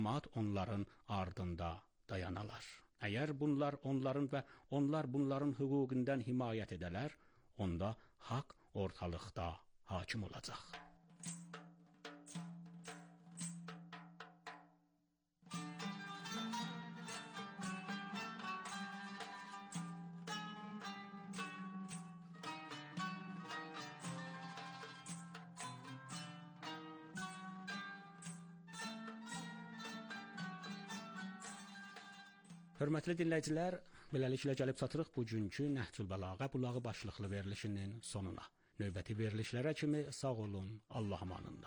onların ardında dayanalar. Əgər bunlar onların və onlar bunların hüququndan himayət edələr, onda haqq ortalıqda hakim olacaq. Hörmətli dinləyicilər, beləliklə gəlib çatırıq bugünkü Nəhcül Bəlağə bulağı başlıqlı verilişinin sonuna. Növbəti verilişlərə kimi sağ olun, Allah amanında.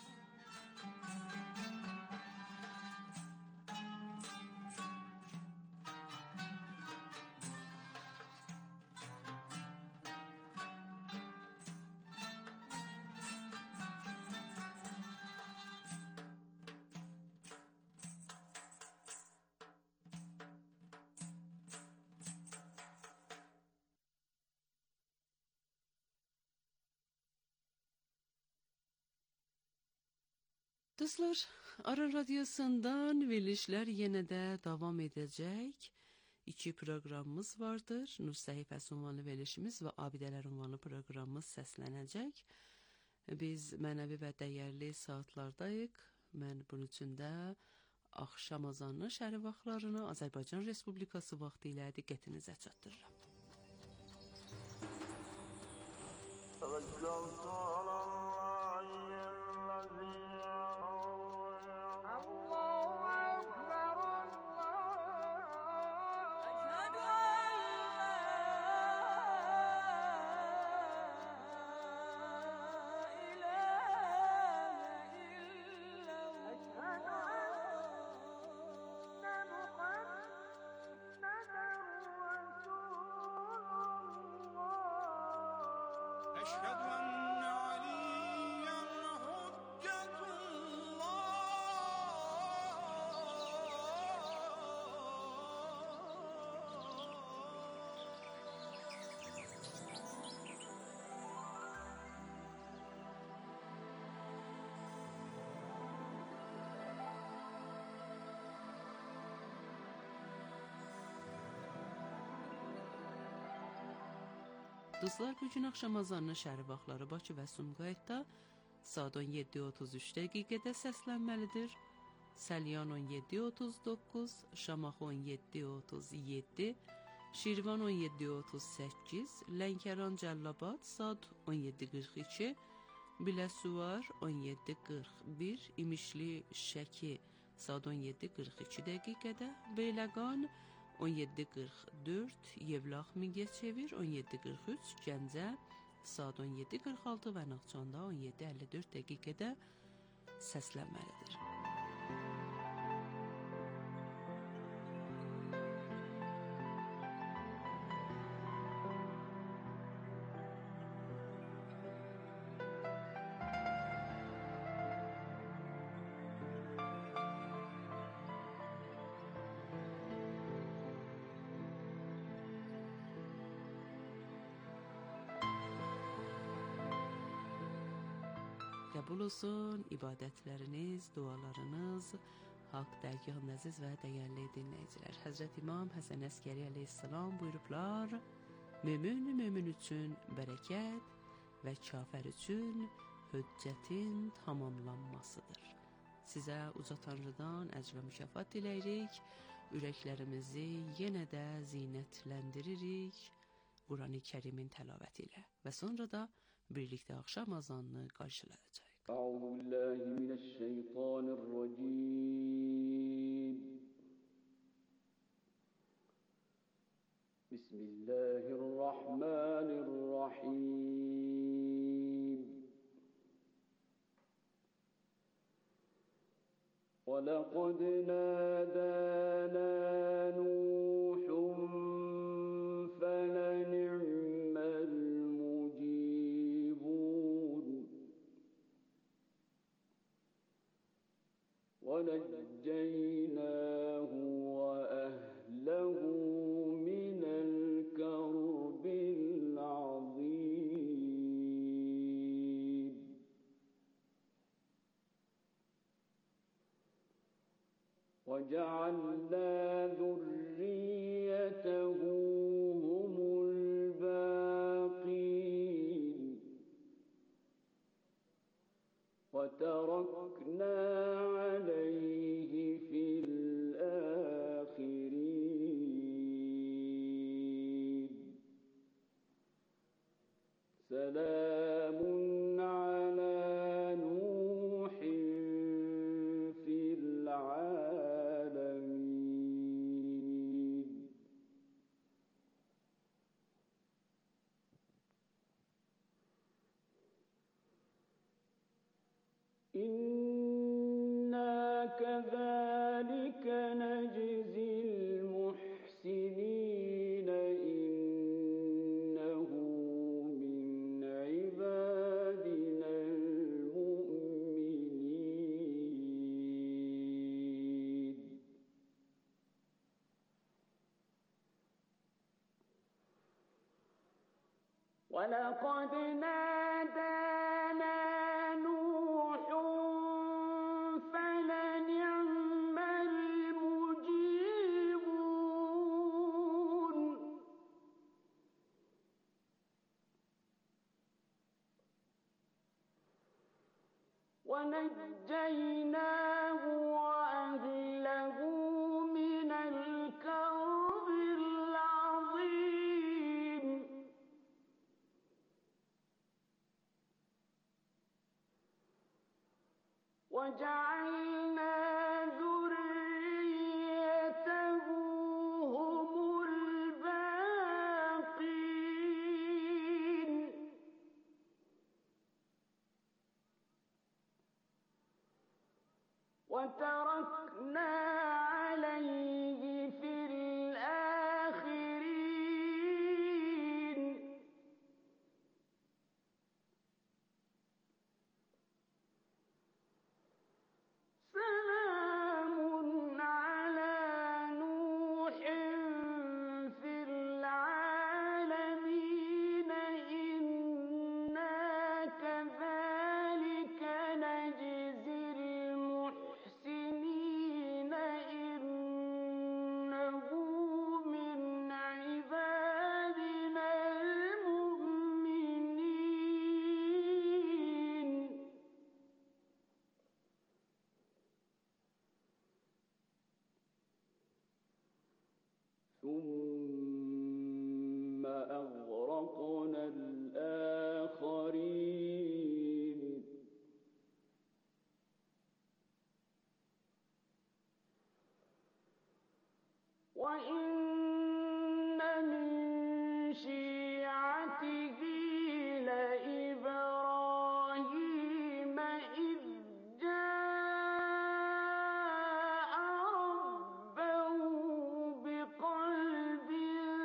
Dostlar, Aran Radyosu'ndan verilişler yine de devam edecek. 2 programımız vardır. Nur Səhifəsi unvanlı verilişimiz ve Abidələr unvanlı programımız səslənəcək. Biz mənəvi və dəyərli saatlardayıq. Mən bunun üçün də axşam azanı şəhəri vaxtlarını Azərbaycan Respublikası vaxtı ilə diqqətinizə çatdırıram. Dostlar, bugün axşam azanı şəhəri vaxtları Bakı və Sumqayıtda saat 17:33 dəqiqədə səslənməlidir. Səlyan 17:39, Şamaxı 17:37, Şirvan 17:38, Lənkəran Cəllabad saat 17:42, Biləsuvar 17:41, İmişli Şəki saat 17:42 dəqiqədə, Beyləqan 17:44, Yevlax Mingəçevir 17:43, Gəncə saat 17:46 və Naxçıvanda 17:54 dəqiqədə səslənməlidir. Qəbul olsun ibadətləriniz, dualarınız, haqq dərgahın əziz və dəyərli dinləyicilər. Həzrət İmam Həsən Əskəri əleyhissalam buyurublar, mömin üçün bərəkət və kafir üçün hüccətin tamamlanmasıdır. Sizə uca Tanrıdan əcr və mükafat diləyirik, ürəklərimizi yenə də zinətləndiririk Qur'an-ı Kərimin təlaməti ilə və sonra da birlikdə axşam azanını qarşılayacaq. Euzubillahimineşşeytanirracim. Bismillahirrahmanirrahim. وَلَقَدْ نَادَانَا نُوحٌ فَلَنِعْمَ الْمُجِيبُونَ وَنَجَّيْنَاهُ وَأَهْلَهُ مِنَ الْكَرْبِ الْعَظِيمِ وجعلنا ذريته هم الباقين وتركنا عليه في الآخرين سلام على نوح في العالمين إنا كذلك نجزي المحسنين إنه من عبادنا المؤمنين ولقد نادانا نوح فلنعم المجيبون ونجيناه وأهله من الكرب العظيم وجعلنا ذريته هم الباقين وتركنا عليه في الآخرين سلام على نوح في العالمين إنا كذلك نجزي المحسنين إنه من عبادنا المؤمنين ثم أغرقنا الآخرين وإن من شيعته لإبراهيم إذ جاء ربه بقلب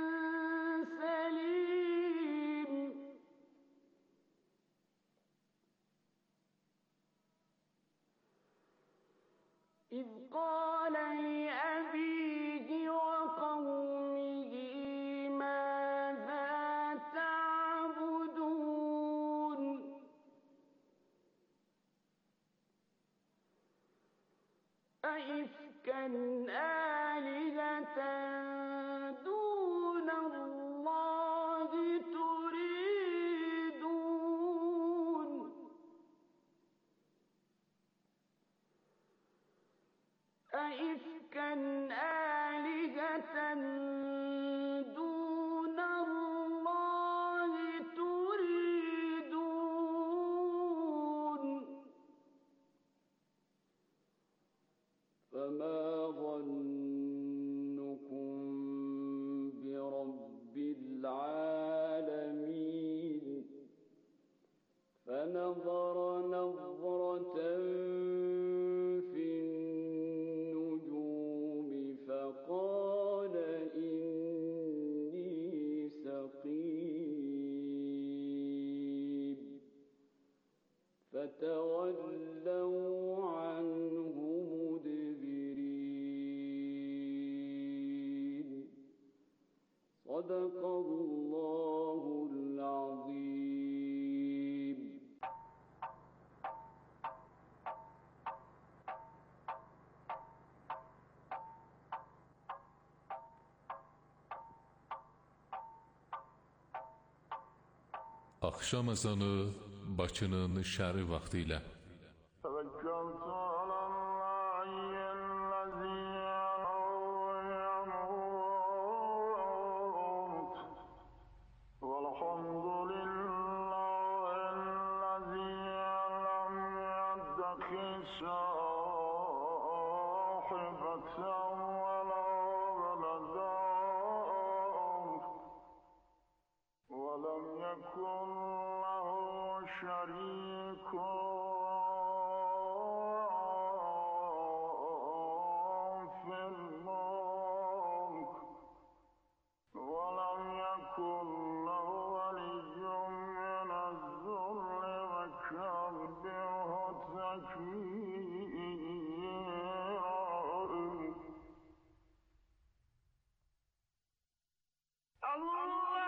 سليم إذ قال لأبيه وقومه ماذا تعبدون أئفكا آلهة دون الله تريدون أئفكا آلهة دون الله تريدون فما ظنكم برب العالمين فنظر نظرة في النجوم فقال إني سقيم فتولوا عنه مدبرين صدق الله العظيم Axşam ezanı Bakının şəhəri vaxtı ilə توكلت على الله الذي يموت والحمد لله الذي لم يتخذ صاحبة ولا ولدا ولم يكن له شريك في الملك ولم يكن له ولي من الذل وكبره تكبيرا الله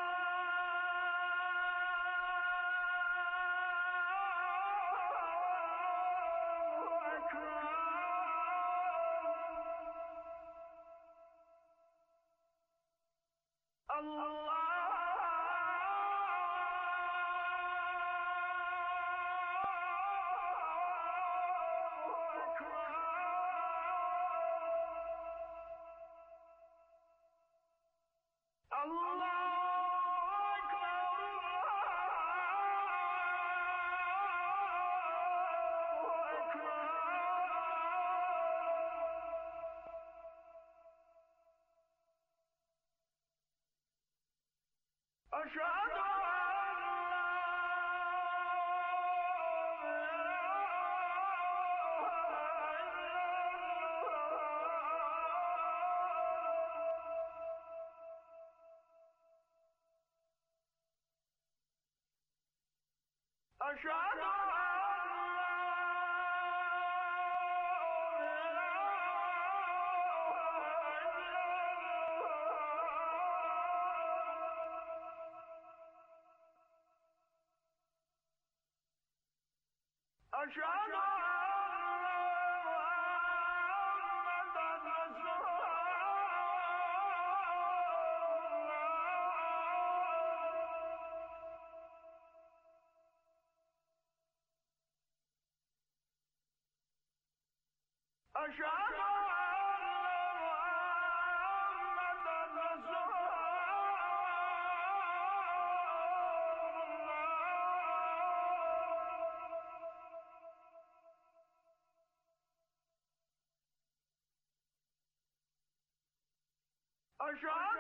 أشهد أشهد أشهد أشهد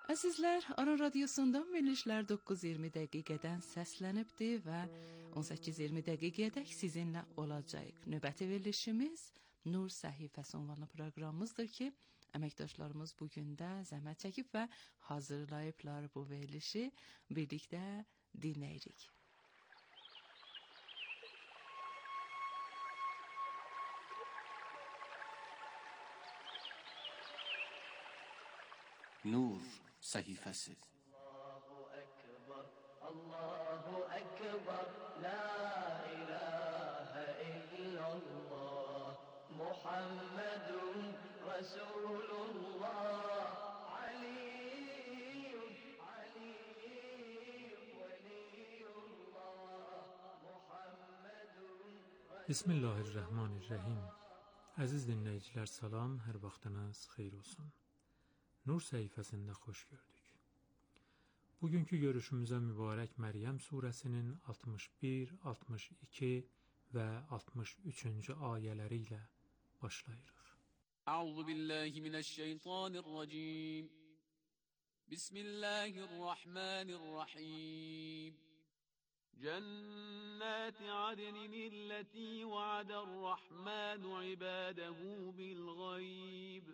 Əzizlər, Aran Radiosundan verilişlər 9:20 dəqiqədən səslənibdir və 18:20 dəqiqədək sizinlə olacaq. Növbəti verilişimiz Nur Səhifəsi ünvanlı proqramımızdır ki, əməkdaşlarımız bu gün də zəhmət çəkib və hazırlayıblar bu verilişi. Birlikdə dinləyirik. Nur səhifəsi. Allahu Ekber, La ilahe illallah, Muhammedun Resulullah, Aliyyun, Veliyullah, Muhammedun. Bismillahirrahmanirrahim. Əziz dinləyicilər, salam, hər vaxtınız xeyir olsun. Nur səhifəsində xoş gördük. Bugünkü görüşümüzə mübarək Məryəm surəsinin 61, 62 və 63-cü ayələri ilə başlayırıq. Əuzu billahi minəşşeytanirracim. Bismillahirrahmanirrahim. جنات عدن التي وعد الرحمن عباده بالغيب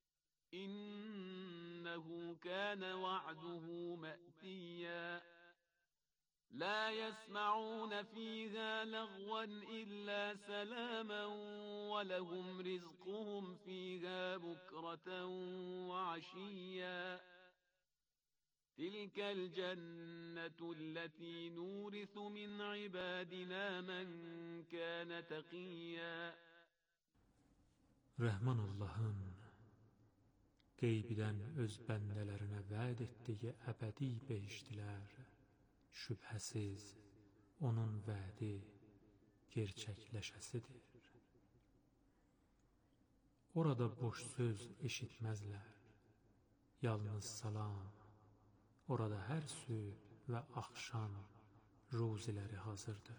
إنه كان وعده مأتيا لا يسمعون فيها لغوا إلا سلاما ولهم رزقهم فيها بكرة وعشيا تلك الجنة التي نورث من عبادنا من كان تقيا. Rəhman Allahın qeybidən öz bəndələrinə vəd etdiyi əbədi behiştlər, şübhəsiz onun vədi gerçəkləşəsidir. Orada boş söz eşitməzlər, yalnız salam. Orada hər sübh və axşam ruziləri hazırdır.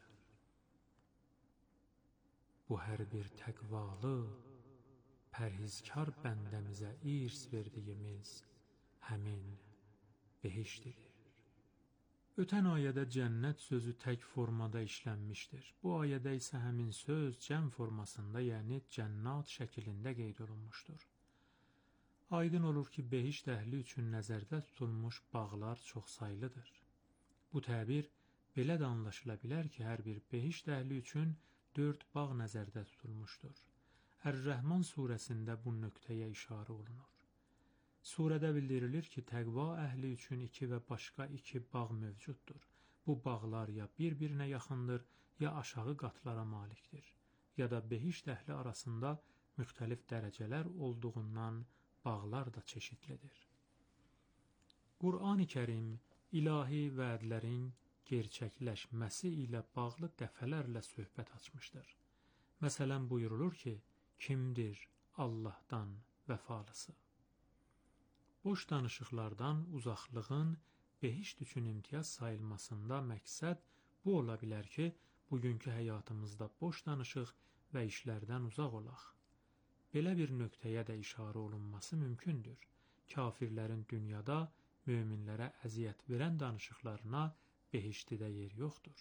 Bu hər bir təqvalı, pərhizkar bəndəmizə irs verdiyimiz həmin behiştidir. Ötən ayədə cənnət sözü tək formada işlənmişdir. Bu ayədə isə həmin söz cəm formasında, yəni cənnat şəklində qeyd olunmuşdur. Aydın olur ki, behişt əhli üçün nəzərdə tutulmuş bağlar çoxsaylıdır. Bu təbir belə də anlaşıla bilər ki, hər bir behişt əhli üçün 4 bağ nəzərdə tutulmuşdur. Ər-Rəhman surəsində bu nöqtəyə işarə olunur. Surədə bildirilir ki, təqva əhli üçün 2 və başqa 2 bağ mövcuddur. Bu bağlar ya bir-birinə yaxındır, ya aşağı qatlara malikdir, ya da behişt əhli arasında müxtəlif dərəcələr olduğundan bağlar da çeşidlidir. Qur'an-ı Kərim ilahi vədlərin gerçəkləşməsi ilə bağlı dəfələrlə söhbət açmışdır. Məsələn buyurulur ki, kimdir Allahdan vəfalısı? Boş danışıqlardan uzaqlığın behişt üçün imtiyaz sayılmasında məqsəd bu ola bilər ki, bugünkü həyatımızda boş danışıq və işlərdən uzaq olaq. Belə bir nöqtəyə də işarə olunması mümkündür. Kafirlərin dünyada möminlərə əziyyət verən danışıqlarına behiştidə yer yoxdur.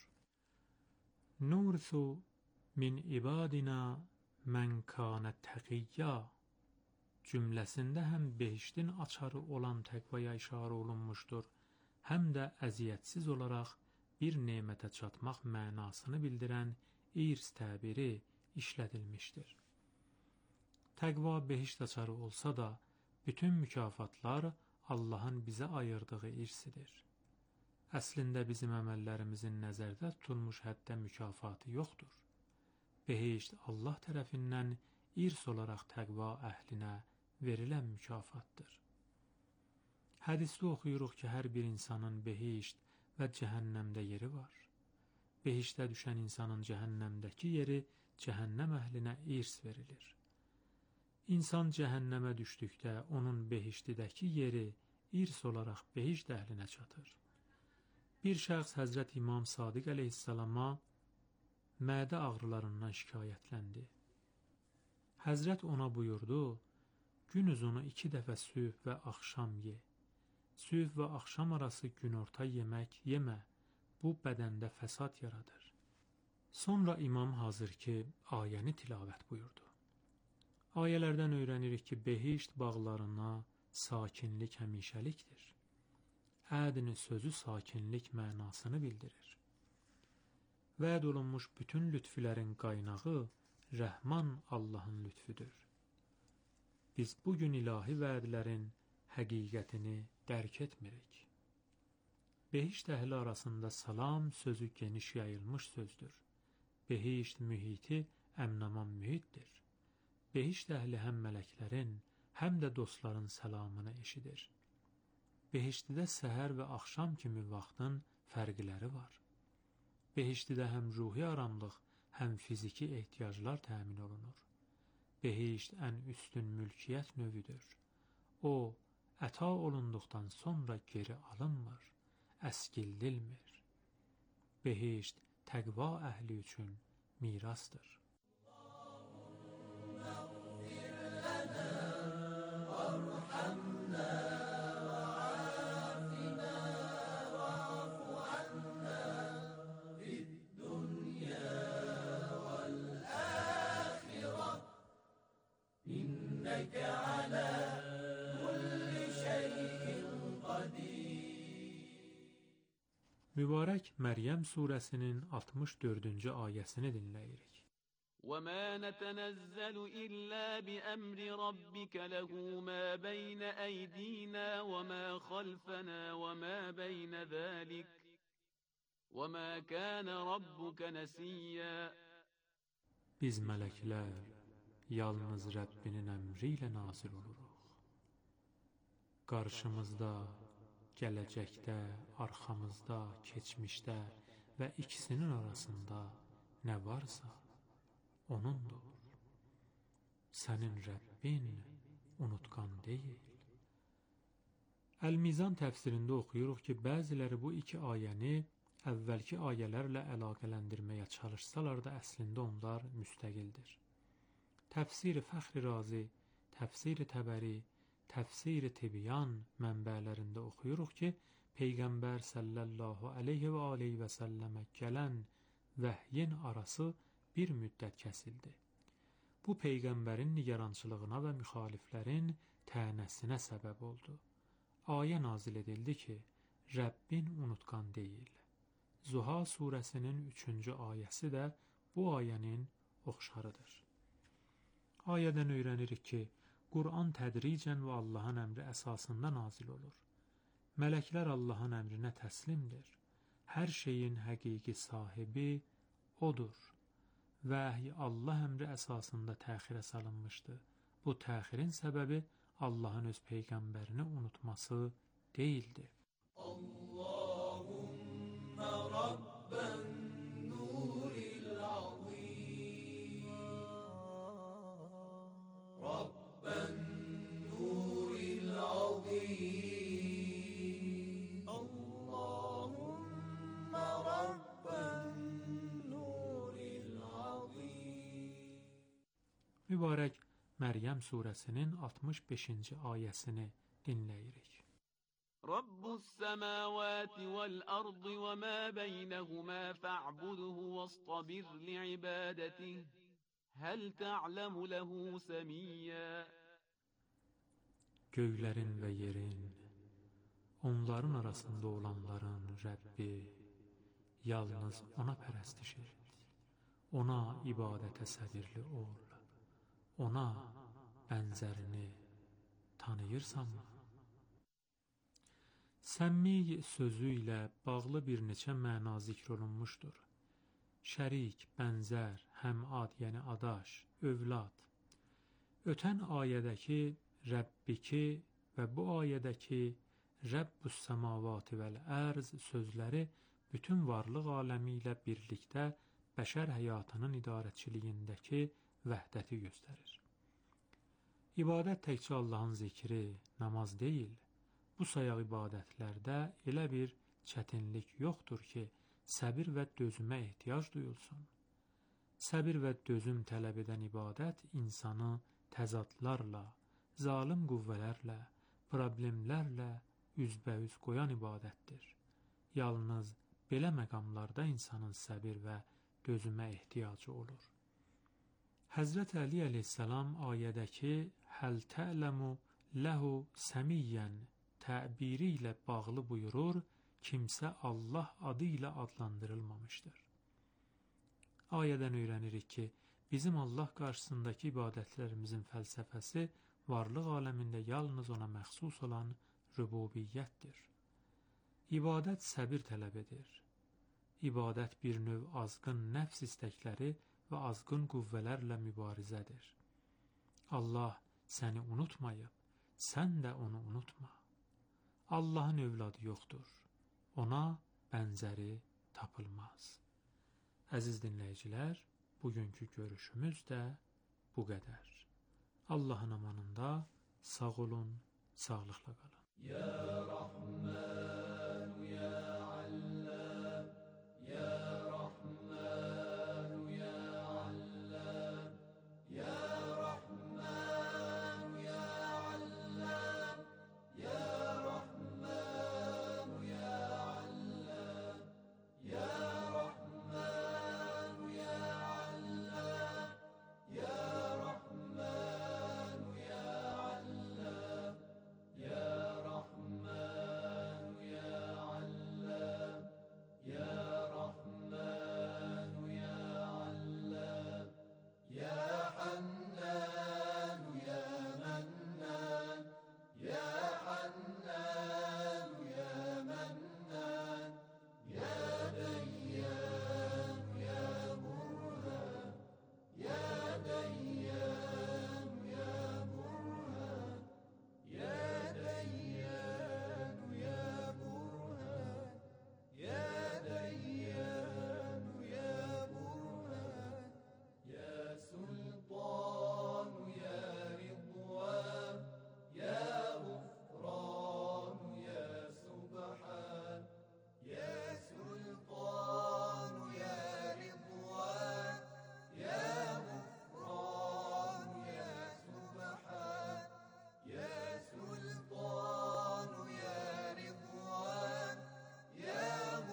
Nursu min ibadina mən kana təqiyya cümləsində həm behiştin açarı olan təqvaya işarə olunmuşdur, həm də əziyyətsiz olaraq bir nemətə çatmaq mənasını bildirən irs təbiri işlədilmişdir. Təqva behişt açarı olsa da, bütün mükafatlar Allahın bizə ayırdığı irsidir. Əslində bizim əməllərimizin nəzərdə tutulmuş həddə mükafatı yoxdur. Behişt Allah tərəfindən irs olaraq təqva əhlinə verilən mükafatdır. Hədisdə oxuyuruq ki, hər bir insanın behişt və cəhənnəmdə yeri var. Behiştə düşən insanın cəhənnəmdəki yeri cəhənnəm əhlinə irs verilir. İnsan cəhənnəmə düşdükdə onun behiştidəki yeri irs olaraq behişt əhlinə çatır. Bir şəxs Həzrət İmam Sadiq əleyhissalama mədə ağrılarından şikayətləndi. Həzrət ona buyurdu, gün uzunu 2 dəfə sübh və axşam ye. Sübh və axşam arası günorta yemək yemə, bu bədəndə fəsad yaradır. Sonra imam hazır ki, ayəni tilavət buyurdu. Ayələrdən öyrənirik ki, behişt bağlarına sakinlik həmişəlikdir. Ədn sözü sakinlik mənasını bildirir. Vəd olunmuş bütün lütfülərin qaynağı Rəhman Allahın lütfüdür. Biz bugün ilahi vədlərin həqiqətini dərk etmirik. Behişt əhli arasında salam sözü geniş yayılmış sözdür. Behişt mühiti əmnaman mühitdir. Behişt əhli həm mələklərin, həm də dostların salamını eşidir. Behiştidə səhər və axşam kimi vaxtın fərqləri var. Behiştidə həm ruhi aramlıq, həm fiziki ehtiyaclar təmin olunur. Behişt ən üstün mülkiyyət növüdür. O, əta olunduqdan sonra geri alınmır, əskildilmir. Behişt təqva əhli üçün mirasdır. Mübarək Məryəm surəsinin 64-cü ayəsini dinləyirik. وَمَا نَتَنَزَّلُ إِلَّا بِأَمْرِ رَبِّكَ لَهُ مَا بَيْنَ أَيْدِينَا وَمَا خَلْفَنَا وَمَا بَيْنَ ذَلِكَ وَمَا كَانَ رَبُّكَ نَسِيًّا. Biz mələklər yalnız Rəbbinin əmri ilə nazil oluruq. Qarşımızda, gələcəkdə, arxamızda, keçmişdə və ikisinin arasında nə varsa O'nundur. Sənin Rəbbin unutqan deyil. Əl-Mizan təfsirində oxuyuruq ki, bəziləri bu iki ayəni əvvəlki ayələrlə əlaqələndirməyə çalışsalar da əslində onlar müstəqildir. Təfsir-i Fəxri Razi, Təfsir-i Təbəri, Təfsir-i Tibyan mənbələrində oxuyuruq ki, Peyğəmbər sallallahu aleyhi və aleyhi və səlləmə gələn vəhyin arası bir müddət kəsildi. Bu Peyğəmbərin nigarançılığına və müxaliflərin tənəsinə səbəb oldu. Ayə nazil edildi ki, Rəbbin unutqan deyil. Zuha surəsinin 3-cü ayəsi də bu ayənin oxşarıdır. Ayədən öyrənirik ki, Qur'an tədricən və Allahın əmri əsasında nazil olur. Mələklər Allahın əmrinə təslimdir. Hər şeyin həqiqi sahibi O'dur. Vəhy Allah əmri əsasında təxirə salınmışdı. Bu təxirin səbəbi Allahın öz Peyğəmbərini unutması deyildi. Allahümme Rabben nuril azim Rabben nuril azim Allahümme Rabben nuril azim. Mübarək Məryəm surəsinin 65-ci ayəsini dinləyirik. Rabbus semavati vel ardı ve ma beynehuma fa'buduhu vastabir li'ibadetihi hel ta'lemu lehu semiyya. Göylərin və yerin, onların arasında olanların Rəbbi, yalnız ona pərəstiş et. Ona ibadətə səbirli ol. Ona bənzərini tanıyırsanmı? Səmmi sözü ilə bağlı bir neçə məna zikr olunmuşdur. Şərik, bənzər, həmad, yəni adaş, övlad. Ötən ayədəki Rəbbiki və bu ayədəki Rəbbus səmavati vəl ərz sözləri bütün varlıq aləmi ilə birlikdə bəşər həyatının idarəçiliyindəki vəhdəti göstərir. İbadət təkcə Allahın zikri, namaz deyil. Bu sayaq ibadətlərdə elə bir çətinlik yoxdur ki, səbir və dözümə ehtiyac duyulsun. Səbir və dözüm tələb edən ibadət insanı təzadlarla, zalim qüvvələrlə, problemlərlə üzbəüz qoyan ibadətdir. Yalnız belə məqamlarda insanın səbir və dözümə ehtiyacı olur. Həzrət Əli əleyhissalam ayədəki həl tə'ləmu ləhu səmiyyən təbiri ilə bağlı buyurur, kimsə Allah adı ilə adlandırılmamışdır. Ayədən öyrənirik ki, bizim Allah qarşısındakı ibadətlərimizin fəlsəfəsi varlıq aləmində yalnız ona məxsus olan rübubiyyətdir. İbadət səbir tələb edir. İbadət bir növ azğın nəfs istəkləri və azğın qüvvələrlə mübarizədir. Allah səni unutmayıb, sən də onu unutma. Allahın övladı yoxdur. Ona bənzəri tapılmaz. Əziz dinləyicilər, bugünkü görüşümüz də bu qədər. Allahın amanında sağ olun, sağlıqla qalın. Ya Rahman, ya Allam, ya Rahman, ya Allam, ya Rahman, ya Allam, ya Rahman, ya Allam, ya Rahman, ya Allam, ya Rahman, ya Allam, ya Rahman, ya Allam, ya Rahman, ya Allam, ya Hannan, ya Mannan, ya Hannan, ya Mannan, ya Dayyan, ya Burhan, ya Dayyan, ya Burhan, ya Dayyan, ya Burhan, ya Dayyan, ya Burhan, ya Sultan, ya Ridwan, ya Ghufran, ya Subhan, ya Sultan, ya Ridwan, ya Ghufran, ya Subhan, ya Sultan, ya Ridwan, ya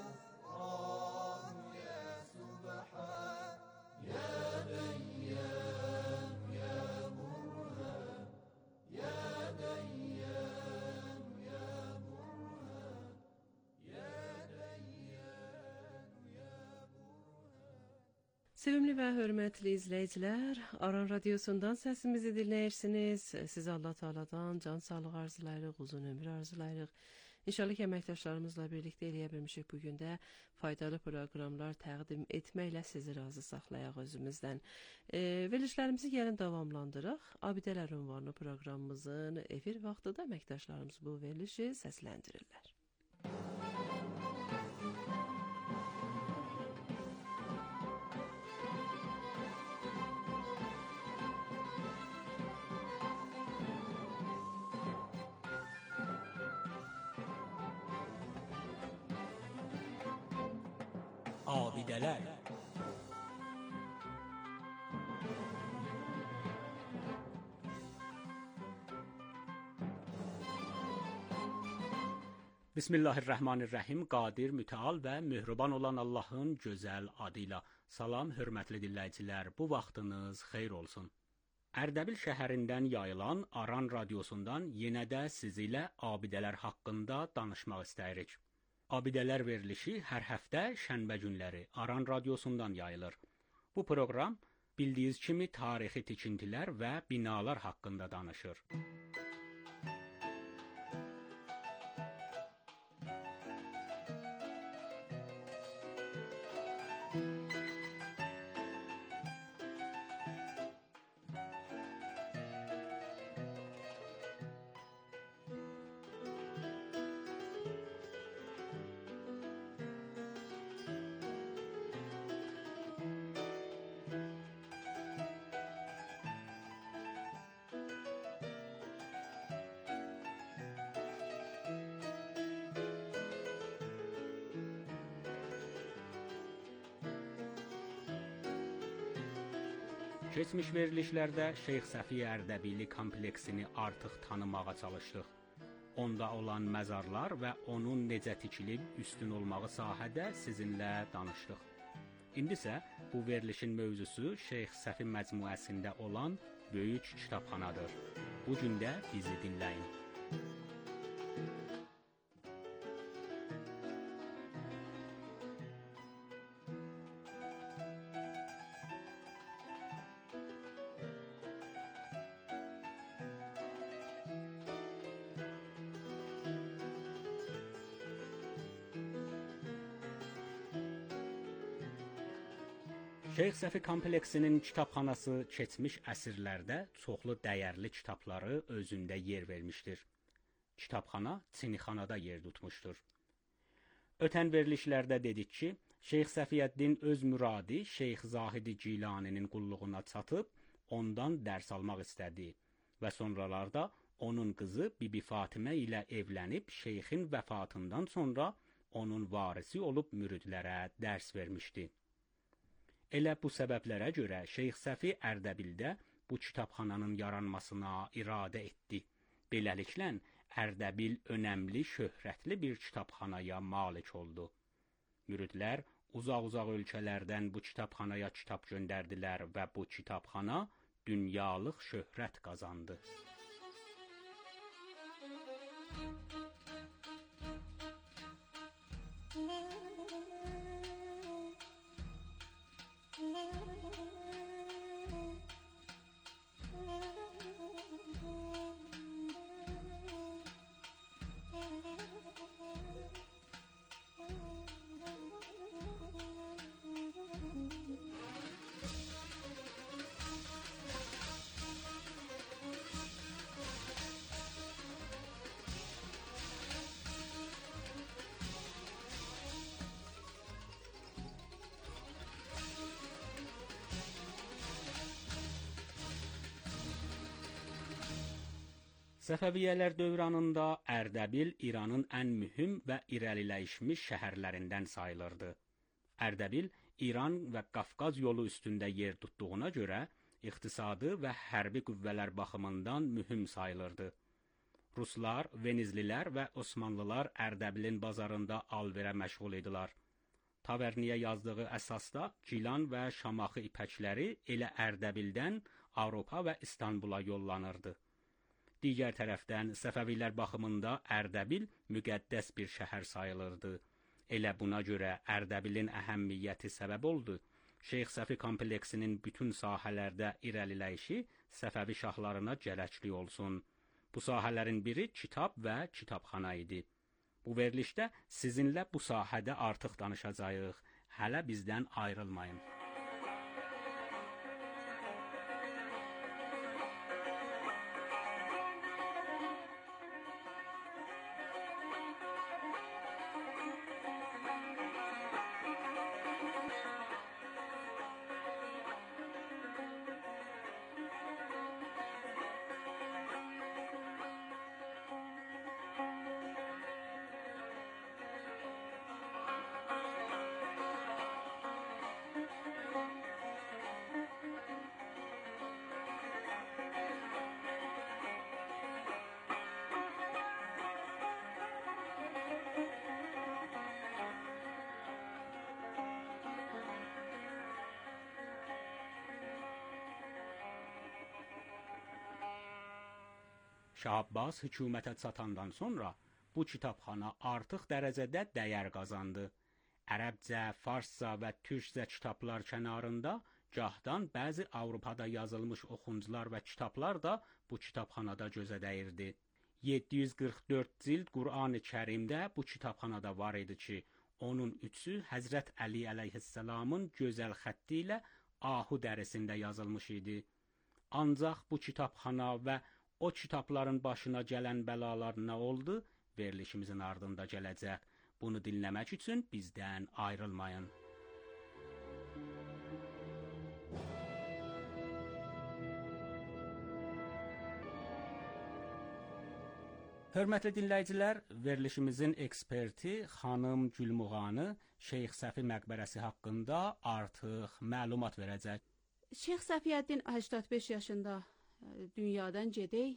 Ghufran, ya Subhan, ya Dayyan, ya Burhan, ya Dayyan, ya Burhan, ya Dayyan, ya Burhan. Sevimli və hörmətli izləyicilər, Aran Radiosundan səsimizi dinləyirsiniz. Sizə Allah Teala'dan can sağlığı arzulayırıq, uzun ömür arzulayırıq. İnşallah ki, əməkdaşlarımızla birlikdə eləyə bilmişik bugün də faydalı proqramlar təqdim etməklə sizi razı saxlayaq özümüzdən. Verilişlərimizi gəlin davamlandıraq. Abidələr ünvanlı proqramımızın efir vaxtıda əməkdaşlarımız bu verilişi səsləndirirlər. Abidələr. Bismillahirrahmanirrahim. Qadir, mütəal və möhrəban olan Allahın gözəl adıyla. Salam, hörmətli dinləyicilər. Bu vaxtınız xeyir olsun. Ərdəbil şəhərindən yayılan Aran Radiosundan yenə də sizinlə abidələr haqqında danışmaq istəyirik. Abidələr verilişi hər həftə şənbə günləri Aran Radiosundan yayılır. Bu proqram bildiyiniz kimi tarixi tikintilər və binalar haqqında danışır. Keçmiş verilişlərdə Şeyx Səfi Ərdəbili kompleksini artıq tanımağa çalışdıq. onda olan məzarlar və onun necə tikilib üstün olmağı sahədə sizinlə danışdıq. İndi isə bu verilişin mövzusu Şeyx Səfi məcmuəsində olan böyük kitabxanadır. Bu gün də bizi dinləyin. Şeyx Səfi kompleksinin kitabxanası keçmiş əsrlərdə çoxlu dəyərli kitabları özündə yer vermişdir. Kitabxana çinixanada yer tutmuşdur. Ötən verilişlərdə dedik ki, Şeyx Səfiyyəddin öz müradi Şeyx Zahidi Cilaninin qulluğuna çatıb, ondan dərs almaq istədi və sonralarda onun qızı Bibi Fatimə ilə evlənib şeyxin vəfatından sonra onun varisi olub müridlərə dərs vermişdi. Elə bu səbəblərə görə Şeyx Səfi Ərdəbildə bu kitabxananın yaranmasına iradə etdi. Beləliklə, Ərdəbil önəmli, şöhrətli bir kitabxanaya malik oldu. Müridlər uzaq-uzaq ölkələrdən bu kitabxanaya kitab göndərdilər və bu kitabxana dünyalıq şöhrət qazandı. Səfəviyyələr dövranında Ərdəbil İranın ən mühüm və irəliləyişmiş şəhərlərindən sayılırdı. Ərdəbil İran və Qafqaz yolu üstündə yer tutduğuna görə iqtisadi və hərbi qüvvələr baxımından mühüm sayılırdı. Ruslar, Venizlilər və Osmanlılar Ərdəbilin bazarında alverə məşğul idilər. Taverniyə yazdığı əsasda Gilan və Şamaxı ipəkləri elə Ərdəbildən Avropa və İstanbula yollanırdı. Digər tərəfdən Səfəvilər baxımında Ərdəbil müqəddəs bir şəhər sayılırdı. Elə buna görə Ərdəbilin əhəmiyyəti səbəb oldu. Şeyx Səfi kompleksinin bütün sahələrdə irəliləyişi Səfəvi şahlarına gələclik olsun. Bu sahələrin biri kitab və kitabxana idi. Bu verilişdə sizinlə bu sahədə artıq danışacağıq. Hələ bizdən ayrılmayın. Şah Abbas hökumətə çatandan sonra bu kitabxana artıq dərəcədə dəyər qazandı. Ərəbcə, farsca və türkcə kitablar kənarında gahdan bəzi Avropada yazılmış oxuncular və kitablar da bu kitabxanada gözə dəyirdi. 744 cild Qur'an-ı Kərimdə bu kitabxanada var idi ki, onun üçü Həzrət Əli əleyhissalamın gözəl xətti ilə ahu dərisində yazılmış idi. Ancaq bu kitabxana və o kitabların başına gələn bəlalar nə oldu? Verilişimizin ardında gələcək. Bunu dinləmək üçün bizdən ayrılmayın. Hörmətli dinləyicilər, verilişimizin eksperti xanım Gülmuğanı Şeyx Səfi məqbərəsi haqqında artıq məlumat verəcək. Şeyx Səfiyyəddin 85 yaşında dünyadan gedək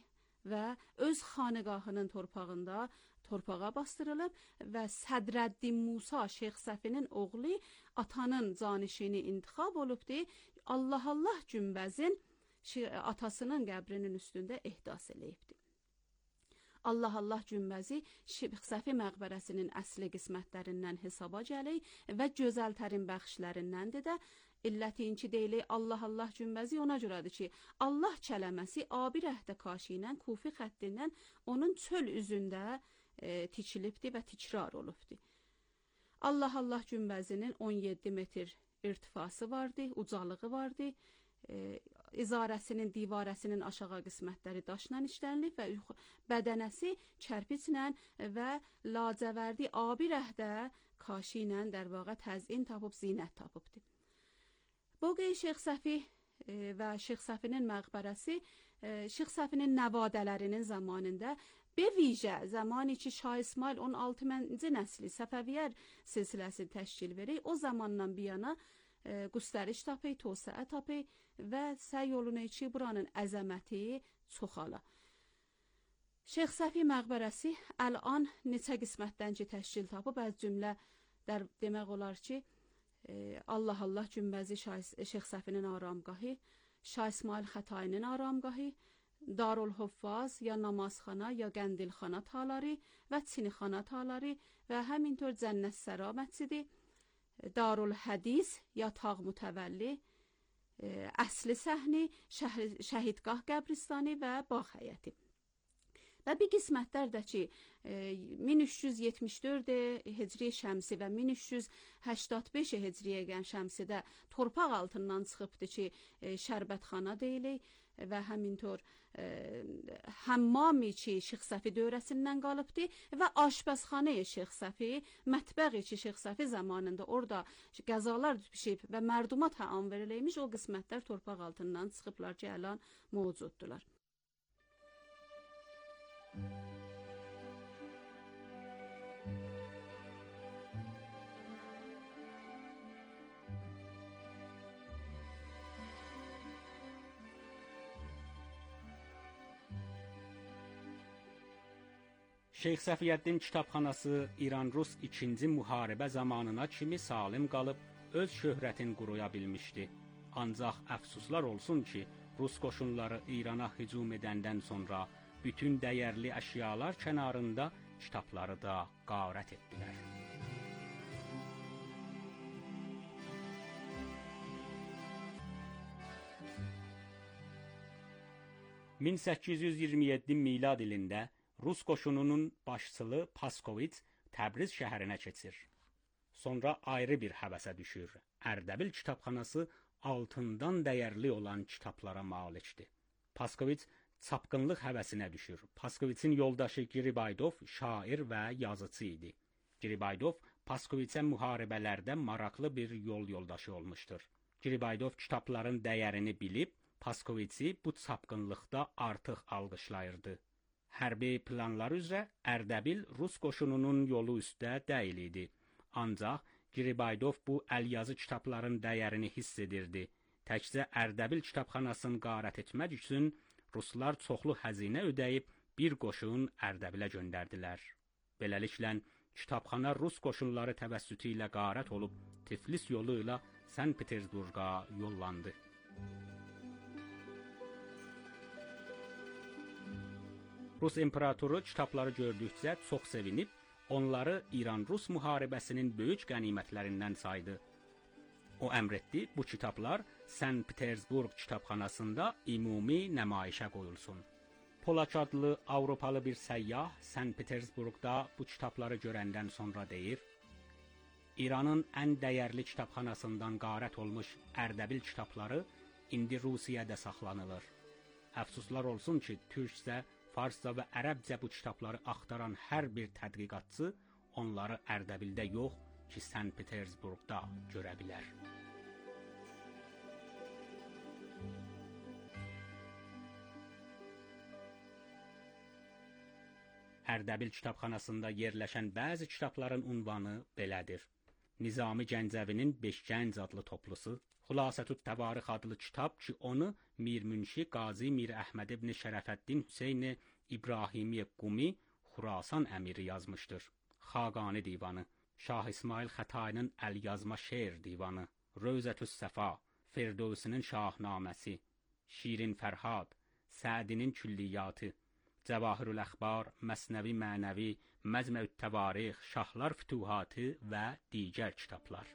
və öz xanəgahının torpağında torpağa bastırılıb və Sədrəddin Musa Şeyx Səfinin oğlu atanın canişini intikhab olubdu. Allah Allah cümbəzin atasının qəbrinin üstündə ehdas eləyibdi. Allah Allah cümbəzi Şeyx Səfi məqbərəsinin əsli qismətlərindən hesaba gəlir və gözəltərin bəxşlərindəndir də. İlləti inki deyilir Allah Allah cümbəzi ona görədir ki, Allah kələməsi abi rəhdə kaşı ilə Kufi xəttindən onun çöl üzündə tikilibdi və tikrar olubdi. Allah Allah cümbəzinin 17 metr irtifası vardı, ucalığı vardı. İzarəsinin, divarəsinin aşağı qismətləri daşla işlənilib və bədənəsi kərpiçlə və lacəvərdi abi rəhdə kaşı ilə dərvaqa təzyin tapıb, zinət tapıbdı. Boğay Şeyx Səfi və Şeyx Səfinin məqbərəsi Şeyx Səfinin nəvadələrinin zamanında bevicə zamanı ki Şah İsmail 16-cı nəsli Səfəviyyə silsiləsini təşkil verir, o zamandan bir yana qüstəriş tapı, tosəə tapı və səy yoluna ki buranın əzəməti çoxala. Şeyx Səfi məqbərəsi əlan neçə qismətdən ki təşkil tapıb, az cümlə demək olar ki Allah Allah cümbəzi Şeyx Səfinin aramgahı, Şah İsmail Xətainin aramgahı, Darülhuffaz ya namazxana ya qəndilxana taları və çinixana taları və həmintor Cənnət Səra məscidi, Darülhədis ya Tağ Mütəvəlli, əsli səhni, şəhidgah qəbristanı və bağ həyəti. Və bir qismətlər də ki 1374 Hicri Şəmsi və 1385 Hicri Şəmsidə torpaq altından çıxıbdı ki şərbətxana deyilir və həmintor həmmami ki Şeyx Səfi dövrəsindən qalıbdı və aşpəzxana Şeyx Səfi, mətbəği ki Şeyx Səfi zamanında orada qəzalar pişib və mərduma təam verilmiş, o qismətlər torpaq altından çıxıblar ki əlan mövcuddular. Şeyx Səfiyyəddin kitabxanası İran-Rus 2-ci müharibə zamanına kimi salim qalıb öz şöhrətini quruya bilmişdi. Ancaq əfsuslar olsun ki, Rus qoşunları İrana hücum edəndən sonra bütün dəyərli əşyalar kənarında kitabları da qarət etdilər. ...1827 milad ilində Rus qoşununun başçısı Paskovits Təbriz şəhərinə keçir. Sonra ayrı bir həvəsə düşür. Ərdəbil kitabxanası altından dəyərli olan kitablara malikdir. Paskovits çapqınlıq həvəsinə düşür. Paskovitsin yoldaşı Giribaydov şair və yazıcı idi. Giribaydov Paskovitsə müharibələrdə maraqlı bir yol yoldaşı olmuşdur. Giribaydov kitabların dəyərini bilib, Paskovitsi bu çapqınlıqda artıq alqışlayırdı. Hərbi planlar üzrə Ərdəbil Rus qoşununun yolu üstə deyil idi. Ancaq Giribaydov bu əlyazı kitabların dəyərini hiss edirdi. Təkcə Ərdəbil kitabxanasını qarət etmək üçün Ruslar çoxlu xəzinə ödəyib bir qoşun Ərdəbilə göndərdilər. Beləliklə, kitabxana Rus qoşunları təvəssütü ilə qarət olub Tiflis yolu ilə St. Petersburqa yollandı. Rus imperatoru kitabları gördükcə çox sevinib, onları İran-Rus müharibəsinin böyük qənimətlərindən saydı. O əmr etdi, bu kitablar St. Petersburg kitabxanasında ümumi nəmayişə qoyulsun. Polak adlı Avropalı bir səyyah St. Petersburgda bu kitabları görəndən sonra deyir, İranın ən dəyərli kitabxanasından qarət olmuş Ərdəbil kitabları indi Rusiyada saxlanılır. Əfsuslar olsun ki, türkcə, farsca və ərəbcə bu kitabları axtaran hər bir tədqiqatçı onları Ərdəbildə yox ki, St. Petersburgda görə bilər. Ərdəbil kitabxanasında yerləşən bəzi kitabların ünvanı belədir. Nizami Gəncəvinin Beşgənc adlı toplusu, Xülasətü't Təvarix adlı kitab ki, onu Mir Münşi Qazi Mir Əhməd ibn Şərəfəddin Hüseyni İbrahimi Qumi Xurasan əmiri yazmışdır. Xaqani divanı, Şah İsmail Xətainin əlyazma şeir divanı, Rövzətü's Səfa, Firdevsinin Şahnaməsi, Şirin Fərhad, Sədinin Külliyyatı, Cəvahirül Əxbar, Məsnəvi Mənəvi, Məcmu't Təvarix, Şahlar Fütuhatı və digər kitablar.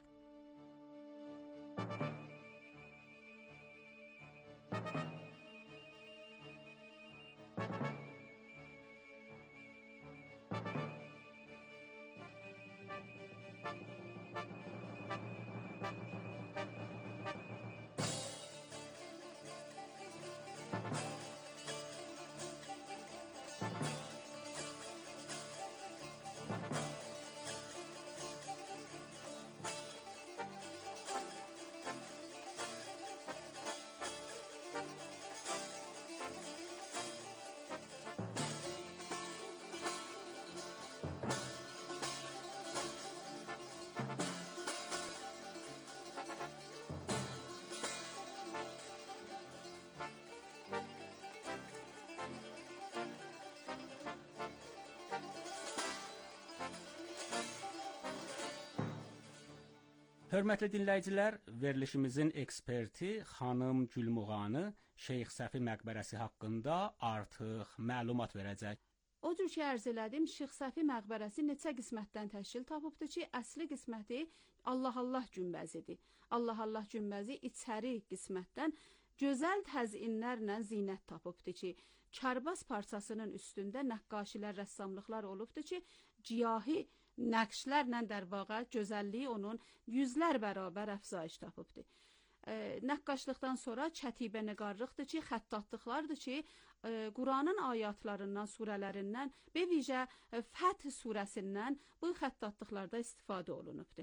Hörmətli dinləyicilər, verilişimizin eksperti xanım Gülmuğanı Şeyx Səfi məqbərəsi haqqında artıq məlumat verəcək. O cür ki ərz elədim, Şeyx Səfi məqbərəsi neçə qismətdən təşkil tapıbdır ki, əsli qisməti Allah günbəzidir. Allah günbəzi içəri qismətdən gözəl təzyiinlərlə zinət tapıbdır ki, Kərbas parçasının üstündə nəqqaşilər, rəssamlıqlar olubdur ki, ciyahi nəqşlərlə در واقع gözəlliyi onun yüzlər bərabər əfzayış tapıbdır. Nəqqaşlıqdan sonra çətibə nəqarlıqdır ki, xəttatlıqlardır ki, Quranın ayatlarından, surələrindən və vicə Fəth surəsindən bu xəttatlıqlarda istifadə olunubdur.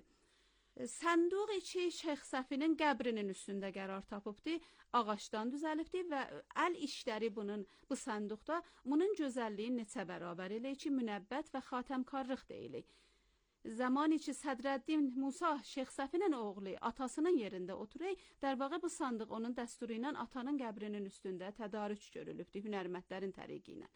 Sənduqi ki, Şeyx Səfinin qəbrinin üstündə qərar tapıbdır, ağaçdan düzəlibdir və əl işləri bu sənduqda bunun gözəlliyi neçə bərabər eləyir ki, münəbbət və xatəmkarlıq deyilir. Zamanı ki Sədrəddin Musa Şeyx Səfinin oğlu atasının yerində oturur, در واقع bu sandıq onun dəsturu ilə atanın qəbrinin üstündə tədarüc görülübdür hünərmətlərin təriqi ilə.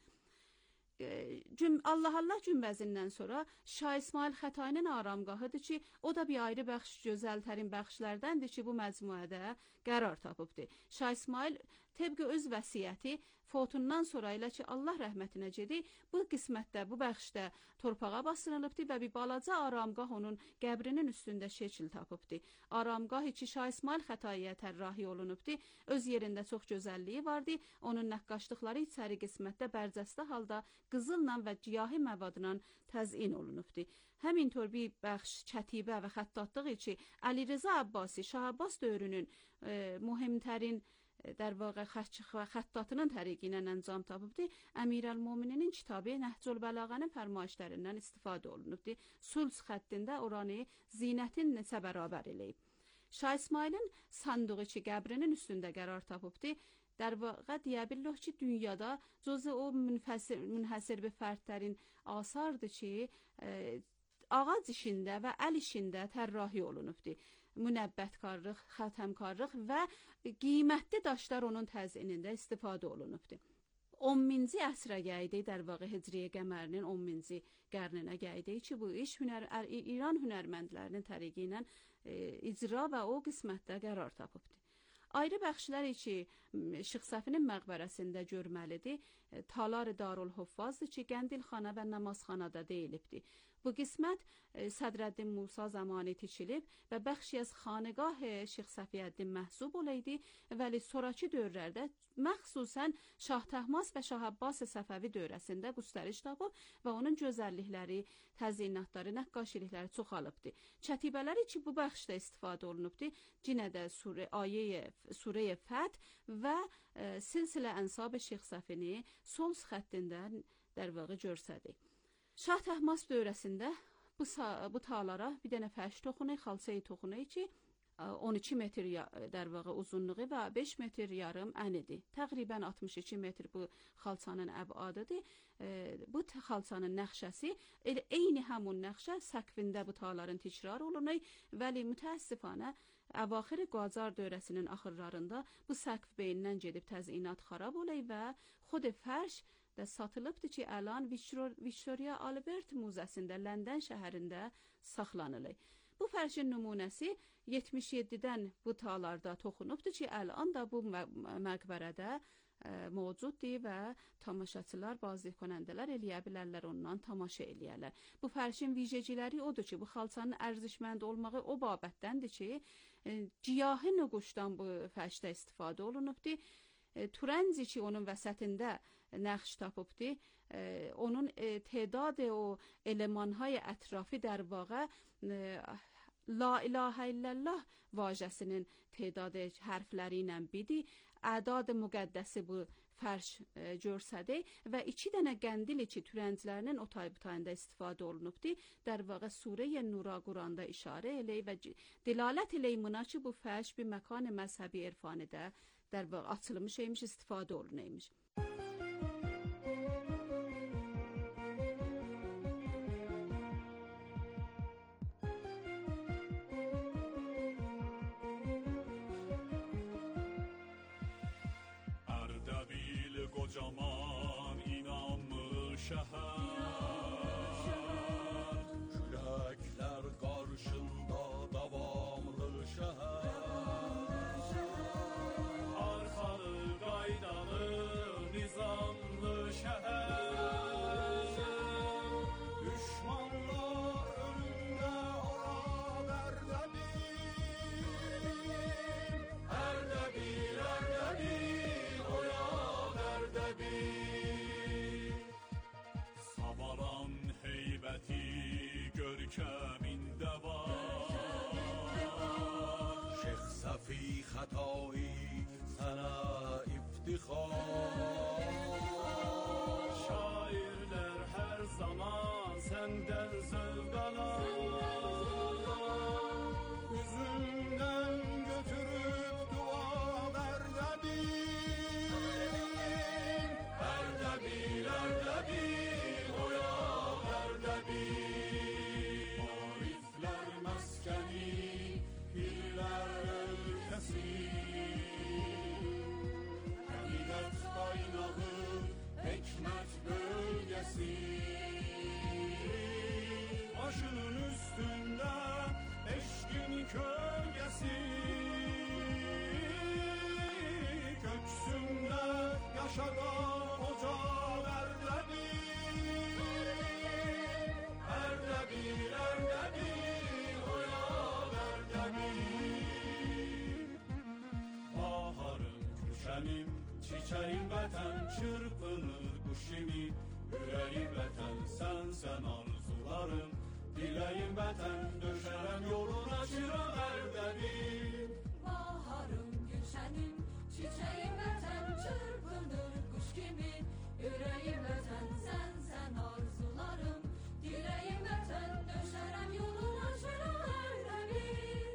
Allah günbəzindən sonra Şah İsmail Xətainin aramgahıdır ki, o da bir ayrı bəxş, gözəltərin bəxşlərdəndir ki, bu məcmuədə qərar tapıbdır. Şah İsmail təbqə öz vəsiyyəti fotundan sonra elə ki, Allah rəhmətinə gedir, bu qismətdə, bu bəxşdə torpağa basırılıbdır və bir balaca aramgah onun qəbrinin üstündə şəkil tapıbdır. Aramgah ki, Şah İsmail Xətaiyə tərrahi olunubdur, öz yerində çox gözəlliyi vardır, onun nəqqaşlıqları içəri qismətdə bərcəstə halda qızılla və ciyahi məvadla təzyin olunubdur. Həmintor bir bəxş, çətibə və xəttatlıq ki, Əli Rza Abbasi, Şah Abbas dövrünün mühümtərin در واقع xəttatının təriqi ilə əncam tapıbdır. Əmirəl-Mömininin kitabı Nəhcül Bəlağənin fərmayişlərindən istifadə olunubdur. Sulh xəttində oranı zinətin neçə bərabər eləyib. Şah İsmailin sandığı ki, qəbrinin üstündə qərar tapıbdır. در واقع deyə bilirlər ki, dünyada cüzə o münhəsir bir fərdlərin asardır ki, ağac işində və əl işində tərrahi olunubdur. Münəbbətkarlıq, xətəmkarlıq və qiymətli daşlar onun təzyinində istifadə olunubdur. 10-ci əsrə gəldi, در واقع Hicriyə qəmərinin 10-ci qarnına gəldi ki, bu iş İran hünərməndlərinin təriqi ilə icra və o qismətdə qərar tapıbdır. Ayrı bəxşlər ki, Şeyx Səfinin məqbərəsində görməlidir. Talar Darülhuffazdır ki, Qəndilxana və Namazxanada deyilibdir. Bu qismət Sədrəddin Musa zamanı tikilib və bəxşi az xanəgah Şeyx Səfiyyəddin məhsub olaydı, vəli sonrakı dövrlərdə məxsusən Şah Təhmas və Şah Abbas Səfəvi dövrəsində qüstəriş tapıb və onun gözəllikləri, təzyinatları, nəqqaşilikləri çoxalıbdır. Çətibələri ki, bu bəxşdə istifadə olunubdur, yenə də Surə Fəth və Silsilə Ənsab Şeyx Səfini sol xəttində در واقع görsədik. Şah Təhmas dövrəsində bu tağlara bir dənə fərş toxunu, xalçayı toxunu ki, 12 metr در واقع uzunluğu və 5 metr yarım ənidir. Təqribən 62 metr bu xalçanın əbadıdır. Bu xalçanın nəxşəsi eyni həmun nəxşə səqfində bu tağların təkrar olunur, vəli mütəəssifanə əvaxir Qacar dövrəsinin axırlarında bu səqf beyindən gedib təzyinat xarab olay və xud fərş və satılıbdır ki, əlan Victoria Albert Müzəsində, London şəhərində saxlanılır. Bu fərşin nümunəsi 77-dən bu tağlarda toxunubdur ki, əlan da bu məqbərədə mövcuddur və tamaşaçılar, bazı konəndələr eləyə bilərlər, ondan tamaşa eləyərlər. Bu fərşin vicəciləri odur ki, bu xalçanın ərzişmənd olmağı o babətdəndir ki, ciyahi nüquşdan bu fərşdə istifadə olunubdur. Turenci ki, onun vəsətində nəqş tapıbdır, onun tədadı o elemanهای ətrafi در واقع La ilahe illallah vacəsinin tədadı hərfləri ilə bidi, ədad müqəddəsi bu fərş görsədi və 2 dənə qəndil ki, türənclərinin o tayında istifadə olunubdur. در واقع سوره نورا Quranda işarə eləyir və dilalət eləyir buna ki, bu fərş bir məkan məzhəbi irfanıda در واقع açılmış imiş, istifadə olunaymış. Kocaman inanmış şəhər, küləklər qarşında davamlı şəhər, arxalı qaydalı nizamlı şəhər, düşmanlar önündə ora Ərdəbil, Ərdəbil, Ərdəbil, oya Savaran heybəti görkəmində var, Şeyx Səfi Xətai sənə iftixar, şairlər hər zaman səndən zövq alar, üzündən götürüb dua Ərdəbil, Ərdəbil, oya Ərdəbil, mariflər məskəni, pirlər ölkəsi, həqiqət qaynağı, hikmət bölgəsi, başının üstündə eşqin kölgəsi, köksündə yaşadan ocaq Ərdəbil, Ərdəbil, oya Ərdəbil. Baharın gülşənim, çiçəyin vətən, çırpınır quş kimi, ürəyim vətən, sən arzularım, diləyim vətən, döşərəm yoluna çıraq Ərdəbil. Baharın gülşənim, çiçəyin vətən, çırpınır quş kimi, ürəyim vətən, sən arzularım, diləyim vətən, döşərəm yoluna çıraq Ərdəbil.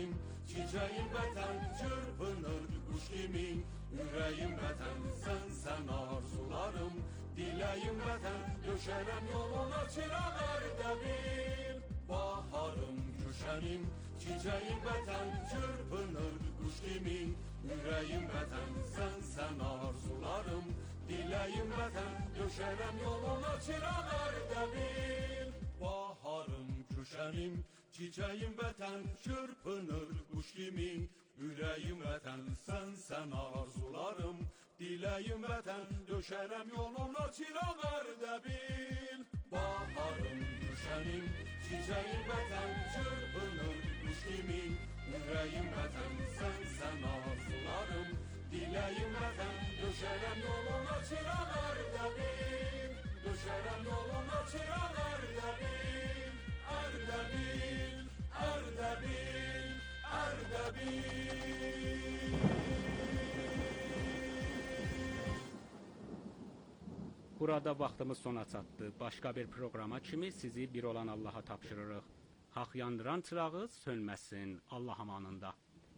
düşənim, çiçəyim vətən çırpınır quş kimi. Ürəyim vətən, sən arzularım, diləyim vətən, döşərəm yoluna çıraq Ərdəbil. Baharım, düşənim, çiçəyim vətən çırpınır quş kimi. Ürəyim vətən, sən arzularım, diləyim vətən, döşərəm yoluna çıraq Ərdəbil. Baharım, düşənim, çiçəyim vətən çırpınır quş kimi. Ürəyim vətən, sən arzularım, diləyim vətən, döşərəm yoluna çıraq Ərdəbil. Baharım, düşənim, çiçəyim vətən çırpınır quş kimi. Ürəyim vətən, sən arzularım, diləyim vətən, döşərəm yoluna çıraq Ərdəbil. Döşərəm yoluna çıraq Ərdəbil. Ərdəbil, Ərdəbil, Ərdəbil. Burada vaxtımız sona çatdı. Başqa bir proqrama kimi sizi bir olan Allaha tapşırırıq. Haqq yandıran çırağı sönməsin Allah amanında.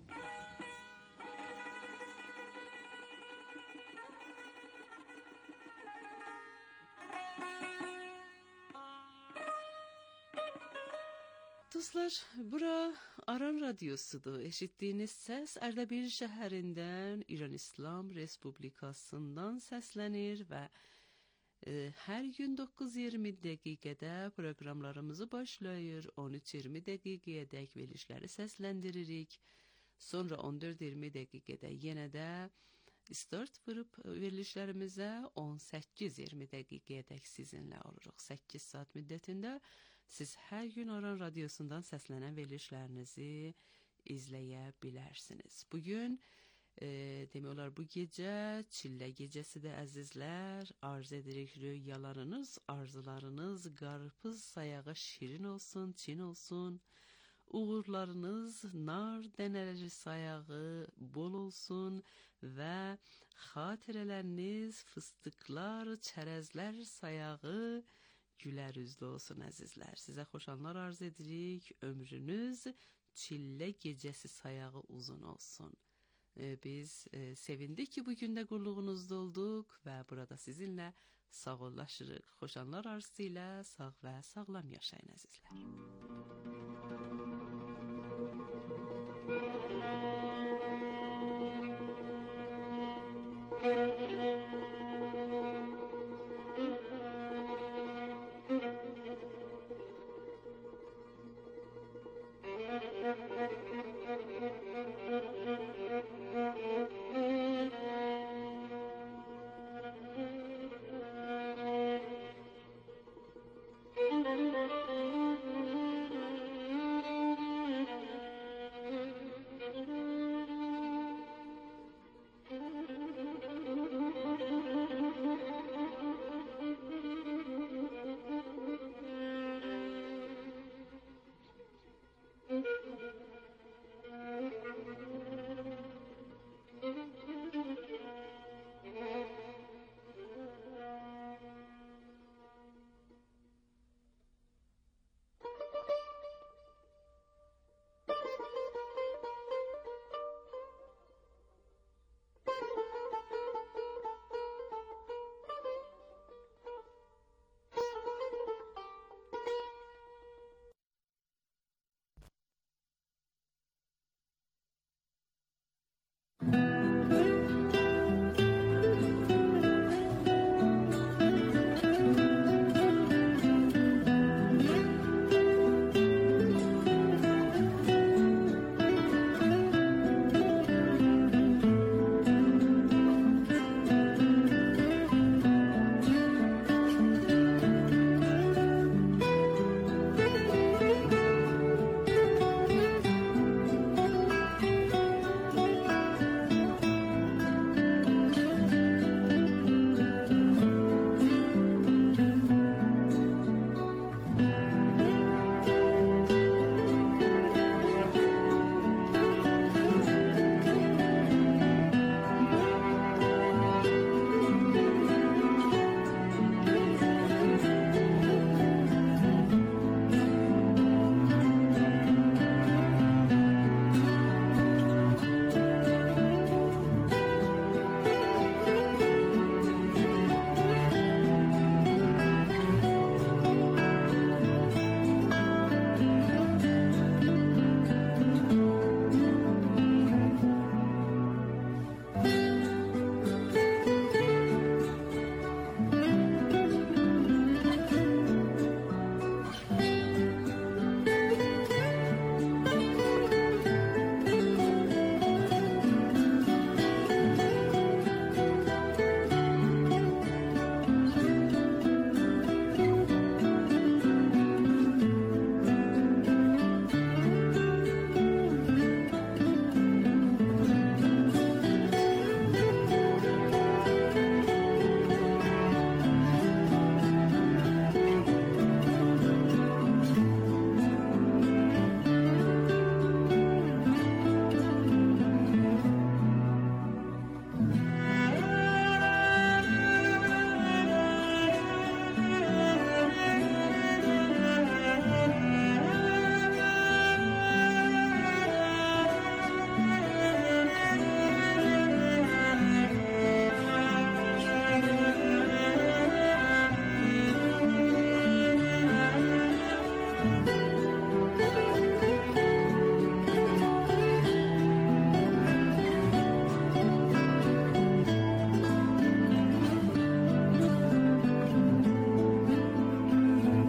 Dostlar, bura Aran Radyosudur. Eşitdiyiniz səs Ərdəbil şəhərindən İran İslam Respublikasından səslənir və hər gün 9:20 dəqiqədə proqramlarımızı başlayır. 13:20 dəqiqəyədək verilişləri səsləndiririk. Sonra 14:20 dəqiqədə yenə də start vurub verilişlərimizə 18:20 dəqiqəyədək sizinlə oluruq. 8 saat müddətində siz hər gün Aran Radyosundan səslənən verilişlərinizi izləyə bilərsiniz. Bugün demək olar bu gecə Çillə gecəsidir əzizlər. Arz edirik rüyalarınız, arzularınız, qarpız sayağı şirin olsun, çin olsun. Uğurlarınız nar dənələri sayağı bol olsun və xatirələriniz fıstıqlar, çərəzlər sayağı gülər üzlü olsun əzizlər. Sizə xoşanlar arz edirik. Ömrünüz Çillə gecəsi sayağı uzun olsun. Biz sevindik ki bugün də qulluğunuzda olduq və burada sizinlə sağollaşırıq. Xoşanlar arzusu ilə sağ və sağlam yaşayın əzizlər. Thank you.